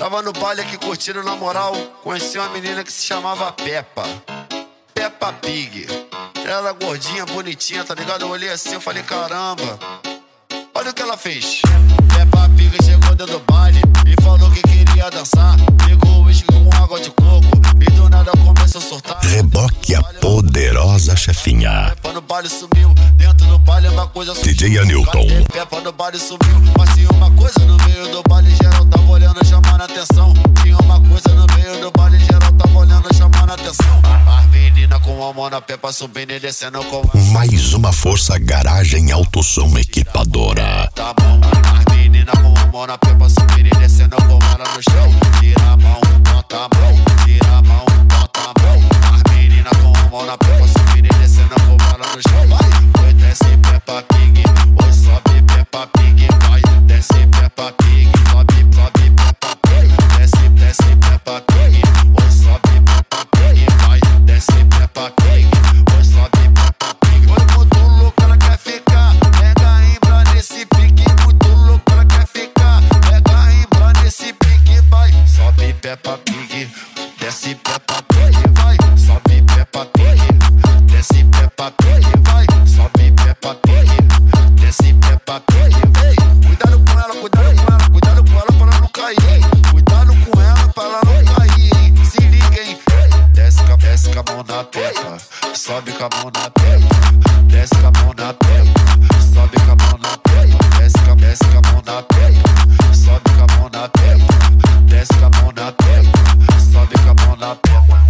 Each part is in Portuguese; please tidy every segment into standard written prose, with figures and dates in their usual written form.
Tava no baile aqui curtindo na moral. Conheci uma menina que se chamava Peppa Pig. Ela era gordinha, bonitinha, tá ligado? Eu olhei assim, eu falei, caramba, olha o que ela fez. Peppa Pig chegou dentro do baile e falou que queria dançar. Pegou o uísque com água de coco e do nada começou a surtar. Reboque a poderosa chefinha. Peppa no baile sumiu, dentro do baile uma coisa sumiu. DJ Anilton. Peppa no baile sumiu, mas tinha uma coisa no meio do baile, geral tava olhando, chamando atenção. Tinha uma coisa no meio do baile, geral tava olhando, chamando atenção. As meninas com a mão na Peppa subindo e descendo com... Mais uma força garagem autosom equipadora. Tá bom, as meninas com a mão na Peppa subindo e descendo com ela no chão. Tira a mão, bota a mão, tira a mão, bota a mão. As meninas com a mão na Peppa subindo e descendo com ela no chão. Vai, oi, desce Peppa Pig, oi, sobe Peppa Pig, vai, desce Peppa Pig, sobe Peppa Pig, desce Peppa Pig, oi, sobe Peppa Pig, vai, desce Peppa Pig, oi, sobe Peppa Pig. Oi, muito louco, ela quer ficar, pega embra nesse pique, muito louco, ela quer ficar, pega embra nesse pique, vai, sobe Peppa Pig, desce Peppa Pig, vai, sobe Peppa Pig, desce Peppa Pig, vai, sobe Peppa Pig, desce Peppa Pig, vem. Cuidado com ela, cuidado com ela, cuidado com ela pra ela não cair, hein? Cuidado com ela pra ela não cair, hein? Se liga, hein? Desce com a mão na Peppa, sobe com a mão na Peppa, desce com a mão na Peppa, sobe com a mão na Peppa, desce com a mão na Peppa, sobe com a mão na Peppa, desce com a mão na Peppa, sobe com a mão na Peppa.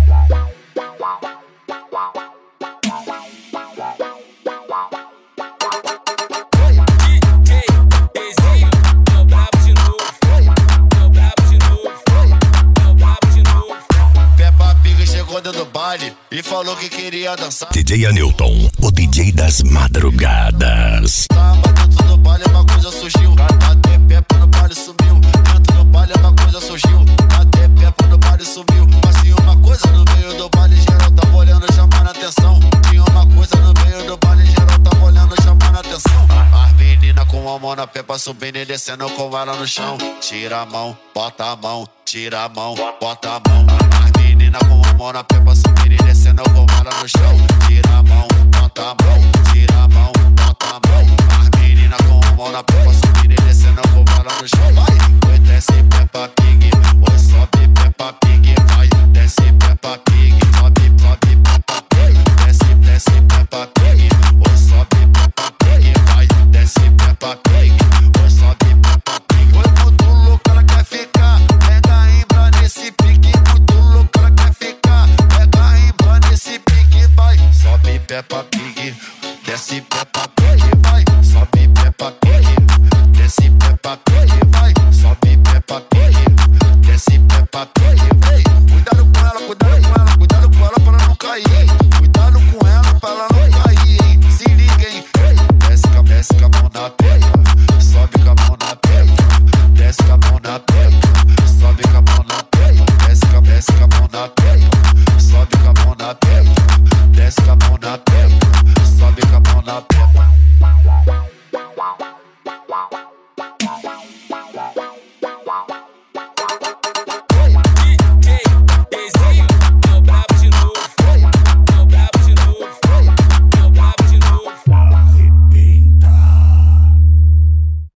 Peppa Pig chegou dentro do baile e falou que queria dançar. DJ Anilton, o DJ das madrugadas. Tava dentro do baile, uma coisa surgiu. Até Peppa no baile sumiu. Dentro do baile uma coisa surgiu. Até Peppa no baile sumiu. Mas tinha uma coisa no meio do baile, geral tava olhando, chamando atenção. Tinha uma coisa no meio do baile, geral tava olhando, chamando atenção. As meninas com a mão na Peppa subindo e descendo com ela no chão. Tira a mão, bota a mão, tira a mão, bota a mão. As meninas com a mão na Peppa subindo e descendo com ela no chão. Tira a mão, bota a mão, tira a mão, bota a mão. As meninas com a mão na Peppa subindo e descendo com ela no chão. Vai, oi, desce Peppa Pig, oi, sobe Peppa Pig, vai, desce Peppa Pig, sobe Peppa Pig, desce Peppa Pig, oi, sobe Peppa Pig, vai, desce Peppa Pig, oi, sobe Peppa Pig. Oi, muito louco, ela quer ficar, pega embra nesse pique, muito louco, ela quer ficar, pega embra nesse pique, vai, sobe Peppa Pig, desce Peppa Pig, vai, sobe Peppa Pig, desce Peppa Pig, vai, sobe Peppa Pig, desce Peppa Pig.